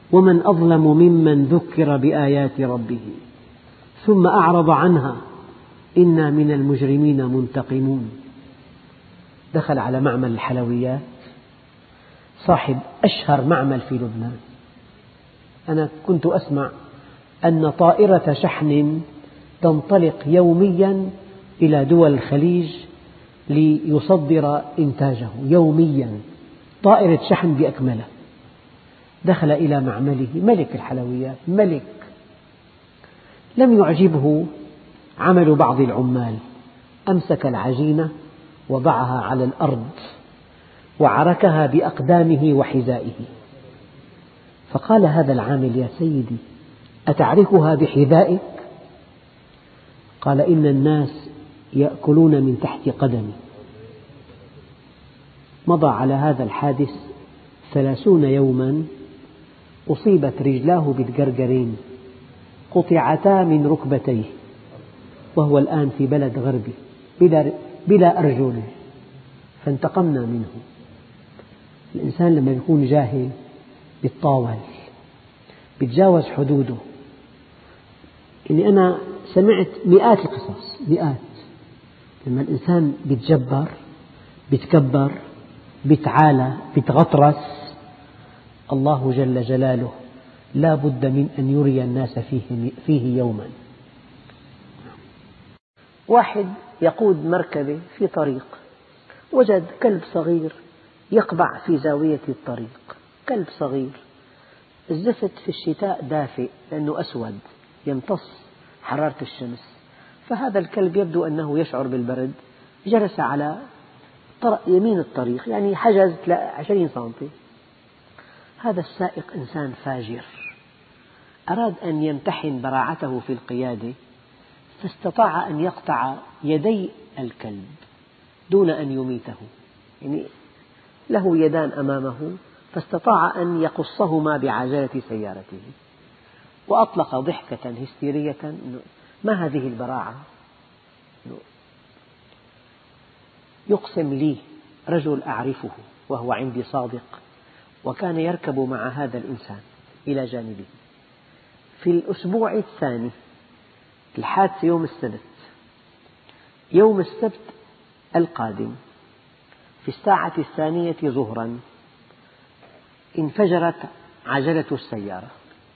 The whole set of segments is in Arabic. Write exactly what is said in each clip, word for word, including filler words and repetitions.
ومن أظلم ممن ذكر بآيات ربه ثم أعرض عنها إنا من المجرمين منتقمون. دخل على معمل الحلويات صاحب أشهر معمل في لبنان. أنا كنت أسمع أن طائرة شحن تنطلق يوميا إلى دول الخليج ليصدر إنتاجه يوميا، طائرة شحن بأكملها. دخل إلى معمله ملك الحلويات، ملك. لم يعجبه عمل بعض العمال، أمسك العجينة وضعها على الأرض وعركها بأقدامه وحذائه، فقال هذا العامل: يا سيدي، أتعركها بحذائك؟ قال: إن الناس يأكلون من تحت قدمي. مضى على هذا الحادث ثلاثون يوما، أصيبت رجلاه بالجرجرين، قطعتا من ركبتيه، وهو الآن في بلد غربي بلا, بلا أرجل، فانتقمنا منه. الإنسان لما يكون جاهل يتطاول، يتجاوز حدوده. يعني أنا سمعت مئات القصص، مئات. لما الإنسان يتجبر، يتكبر، يتعالى، يتغطرس، الله جل جلاله لا بد من أن يري الناس فيه, فيه يوما. واحد يقود مركبة في طريق، وجد كلب صغير يقبع في زاوية الطريق، كلب صغير. الزفت في الشتاء دافئ لأنه أسود يمتص حرارة الشمس، فهذا الكلب يبدو أنه يشعر بالبرد، جلس على يمين الطريق، يعني حجز عشرين سنتي. هذا السائق إنسان فاجر، أراد أن يمتحن براعته في القيادة، فاستطاع أن يقطع يدي الكلب دون أن يميته. يعني له يدان أمامه، فاستطاع أن يقصهما بعجلة سيارته، وأطلق ضحكة هستيرية: ما هذه البراعة؟ يقسم لي رجل أعرفه وهو عندي صادق، وكان يركب مع هذا الإنسان إلى جانبه. في الأسبوع الثاني، الحادثة يوم السبت، يوم السبت القادم في الساعة الثانية ظهرا انفجرت عجلة السيارة،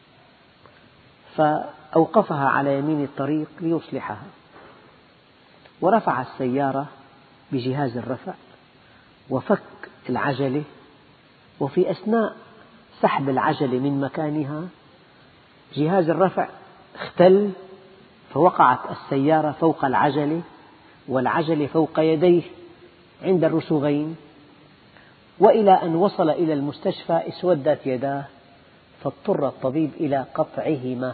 فأوقفها على يمين الطريق ليصلحها، ورفع السيارة بجهاز الرفع وفك العجلة، وفي أثناء سحب العجلة من مكانها جهاز الرفع اختل، فوقعت السيارة فوق العجلة والعجلة فوق يديه عند الرسغين، وإلى أن وصل إلى المستشفى اسودت يداه، فاضطر الطبيب إلى قطعهما.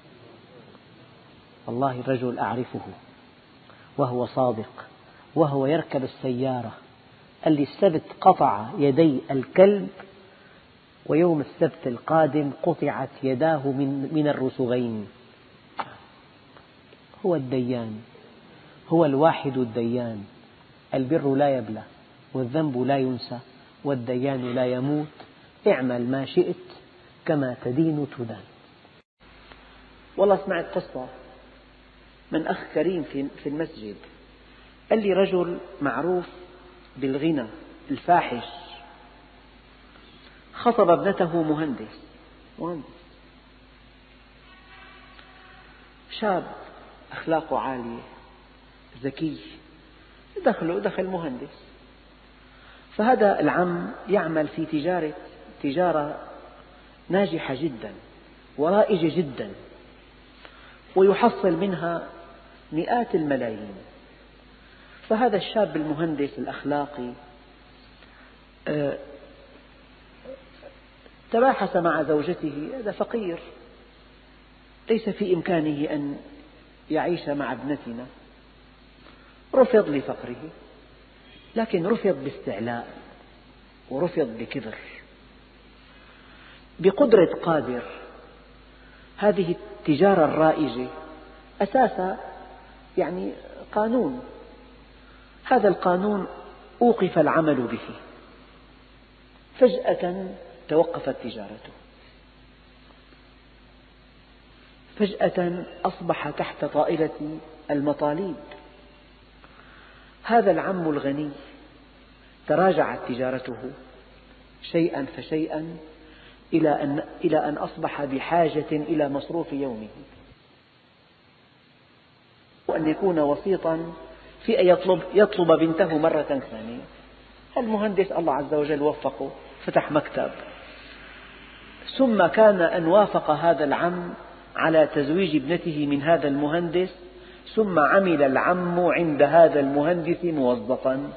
والله الرجل أعرفه وهو صادق وهو يركب السيارة، قال لي: السبت قطع يدي الكلب، ويوم السبت القادم قطعت يداه من, من الرسغين. هو الديان، هو الواحد الديان. البر لا يبلى، والذنب لا ينسى، والديان لا يموت. اعمل ما شئت كما تدين تدان. والله سمعت قصة من أخ كريم في المسجد، قال لي: رجل معروف بالغنى الفاحش خطب ابنته مهندس مهندس شاب أخلاقه عالية ذكي، دخله دخل مهندس. فهذا العم يعمل في تجارة تجارة ناجحة جدا ورائجة جدا، ويحصل منها مئات الملايين. فهذا الشاب المهندس الأخلاقي تباحث مع زوجته: هذا فقير، ليس في إمكانه أن يعيش مع ابنتنا. رفض لفقره، لكن رفض باستعلاء ورفض بكبر. بقدرة قادر هذه التجارة الرائجة أساسا يعني قانون، هذا القانون أوقف العمل به، فجأة توقفت تجارته. فجأة أصبح تحت طائلة المطاليب. هذا العم الغني تراجعت تجارته شيئا فشيئا إلى أن, إلى أن أصبح بحاجة إلى مصروف يومه، وأن يكون وسيطا في أن يطلب, يطلب بنته مرة ثانية. المهندس الله عز وجل وفقه، فتح مكتب، ثم كان أن وافق هذا العم على تزويج ابنته من هذا المهندس، ثم عمل العم عند هذا المهندس موظفا.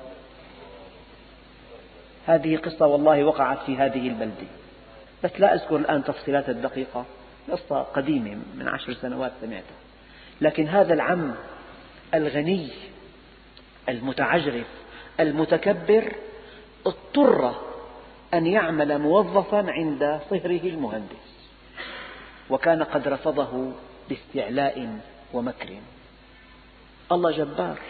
هذه قصة والله وقعت في هذه البلدة، بس لا أذكر الآن تفصيلات الدقيقة، قصة قديمة من عشر سنوات سمعتها. لكن هذا العم الغني المتعجرف المتكبر اضطر أن يعمل موظفا عند صهره المهندس، وكان قد رفضه باستعلاء ومكر. الله جبار.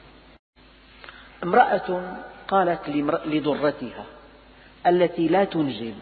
امرأة قالت لضرتها التي لا تنجب،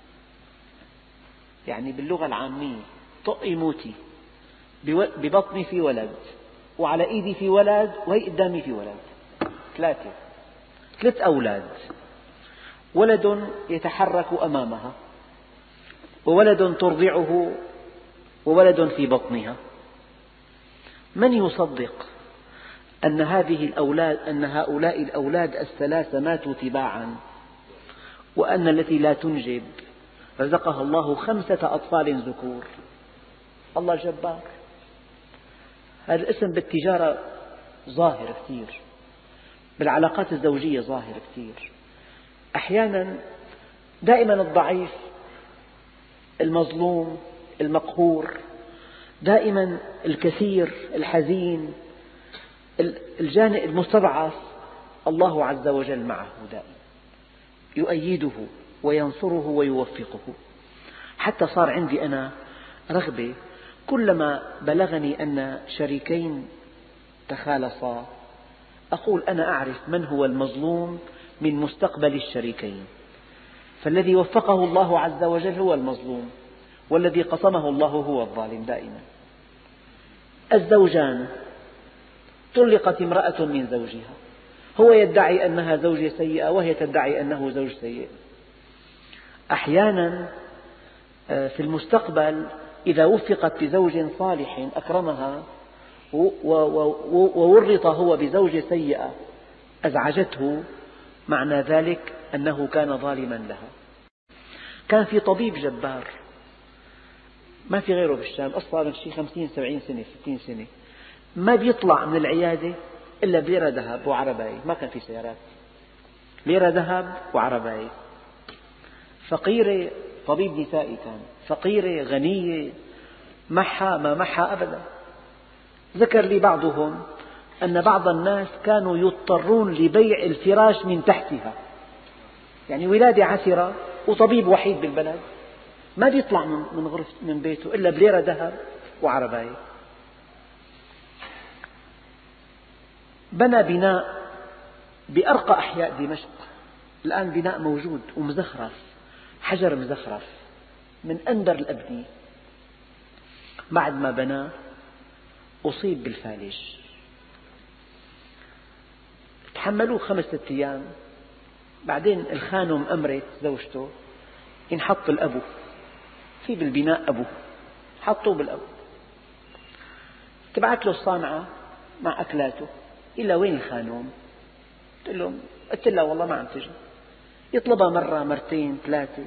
يعني باللغة العامية طقي موتي، ببطني في ولد وعلى إيدي في ولد وهي قدامي في ولد، ثلاثة ثلاث أولاد، ولد يتحرك أمامها، وولد ترضعه، وولد في بطنها. من يصدق أن هذه الأولاد أن هؤلاء الأولاد الثلاثة ماتوا تباعا، وأن التي لا تنجب رزقها الله خمسة أطفال ذكور؟ الله جبار. هذا الاسم بالتجارة ظاهر كثير، بالعلاقات الزوجية ظاهر كثير. أحيانا دائما الضعيف، المظلوم، المقهور، دائما الكثير، الحزين، الجانئ المستضعف، الله عز وجل معه دائما، يؤيده وينصره ويوفقه. حتى صار عندي أنا رغبة كلما بلغني أن شريكين تخالصا أقول أنا أعرف من هو المظلوم من مستقبل الشريكين، فالذي وفقه الله عز وجل هو المظلوم، والذي قسمه الله هو الظالم دائما. الزوجان، طلقت امرأة من زوجها، هو يدعي أنها زوجة سيئة وهي تدعي أنه زوج سيء. أحيانا في المستقبل إذا وفقت بزوج صالح أكرمها وورط هو بزوجة سيئة أزعجته، معنى ذلك أنه كان ظالما لها. كان في طبيب جبار ما في غيره بالشام، أصلا شيء خمسين سبعين سنة ستين سنة، ما بيطلع من العيادة إلا بليرة ذهب وعرباية، ما كان في سيارات، ليرة ذهب وعرباية. فقيرة، طبيب نسائي كان، فقيرة غنية، معها ما معها أبدا. ذكر لي بعضهم أن بعض الناس كانوا يضطرون لبيع الفراش من تحتها، يعني ولادة عسرة وطبيب وحيد بالبلد ما بيطلع من غرفة من بيته إلا بليرة ذهب وعرباية. بنى بناء بأرقى أحياء دمشق، الآن بناء موجود ومزخرف، حجر مزخرف من أندر الأبنية. بعد ما بناه أصيب بالفالج، تحملوه خمسة أيام. بعدين الخانم أمرت زوجته ينحط الأبو في بالبناء، أبو حطوه بالأبو، تبعت له الصانعة مع أكلاته، إلا وين الخانم؟ قلت له قلت لها والله ما عم تجي، يطلبها مرة مرتين ثلاثة،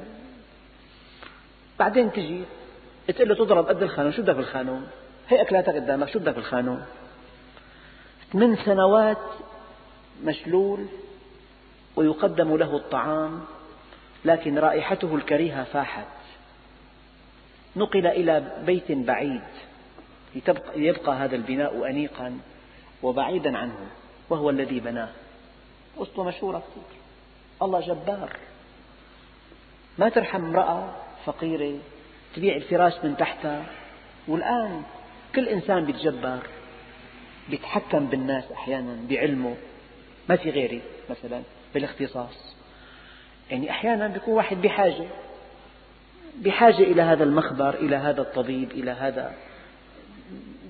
بعدين تجي تقول له تضرب قد الخانم، شو بدك بالخانم؟ هي أكلاتك قدامك، شو بدك بالخانم؟ ثمان سنوات مشلول ويقدم له الطعام، لكن رائحته الكريهة فاحت. نقل إلى بيت بعيد ليبقى هذا البناء أنيقا وبعيدا عنه، وهو الذي بناه. قصة مشهورة كثير. الله جبار، ما ترحم امرأة فقيرة تبيع الفراش من تحتها. والآن كل إنسان بيتجبر، بيتحكم بالناس أحيانا بعلمه، ما في غيري مثلا بالاختصاص. يعني أحيانا بيكون واحد بحاجة بحاجة إلى هذا المخبر، إلى هذا الطبيب، إلى هذا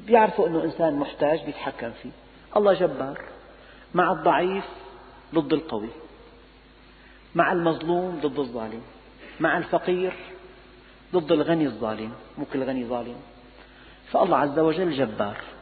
بيعرفوا أنه إنسان محتاج بيتحكم فيه. الله جبار، مع الضعيف ضد القوي، مع المظلوم ضد الظالم، مع الفقير ضد الغني الظالم، مو كل غني ظالم. فالله عز وجل جبار.